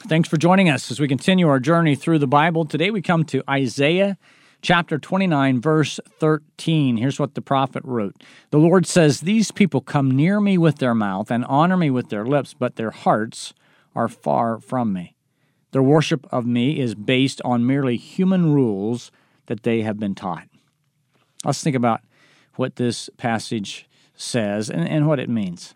Thanks for joining us as we continue our journey through the Bible. Today we come to Isaiah chapter 29, verse 13. Here's what the prophet wrote. The Lord says, "These people come near me with their mouth and honor me with their lips, but their hearts are far from me. Their worship of me is based on merely human rules that they have been taught." Let's think about what this passage says and what it means.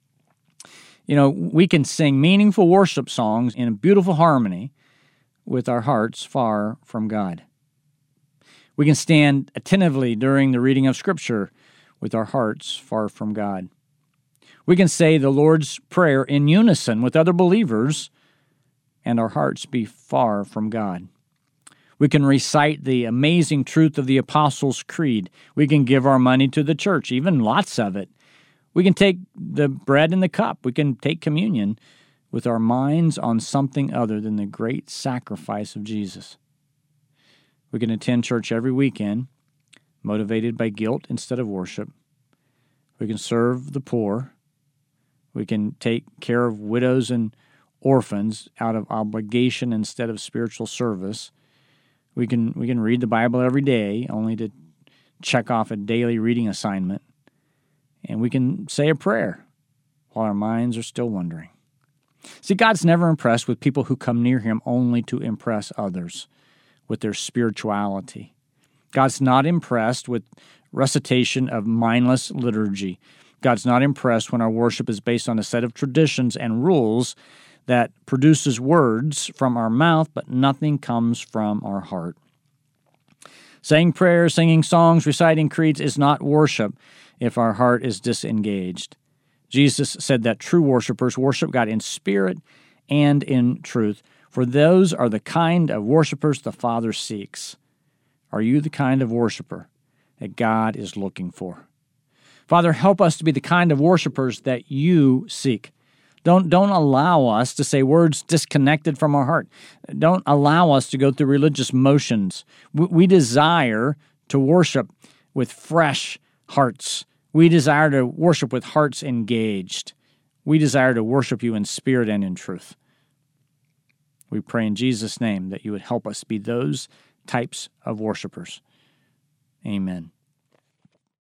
You know, we can sing meaningful worship songs in a beautiful harmony with our hearts far from God. We can stand attentively during the reading of Scripture with our hearts far from God. We can say the Lord's Prayer in unison with other believers and our hearts be far from God. We can recite the amazing truth of the Apostles' Creed. We can give our money to the church, even lots of it. We can take the bread and the cup. We can take communion with our minds on something other than the great sacrifice of Jesus. We can attend church every weekend, motivated by guilt instead of worship. We can serve the poor. We can take care of widows and orphans out of obligation instead of spiritual service. We can read the Bible every day, only to check off a daily reading assignment. And we can say a prayer while our minds are still wandering. See, God's never impressed with people who come near Him only to impress others with their spirituality. God's not impressed with recitation of mindless liturgy. God's not impressed when our worship is based on a set of traditions and rules that produces words from our mouth, but nothing comes from our heart. Saying prayers, singing songs, reciting creeds is not worship if our heart is disengaged. Jesus said that true worshipers worship God in spirit and in truth, for those are the kind of worshipers the Father seeks. Are you the kind of worshiper that God is looking for? Father, help us to be the kind of worshipers that you seek. Don't allow us to say words disconnected from our heart. Don't allow us to go through religious motions. We desire to worship with fresh hearts. We desire to worship with hearts engaged. We desire to worship you in spirit and in truth. We pray in Jesus' name that you would help us be those types of worshipers. Amen.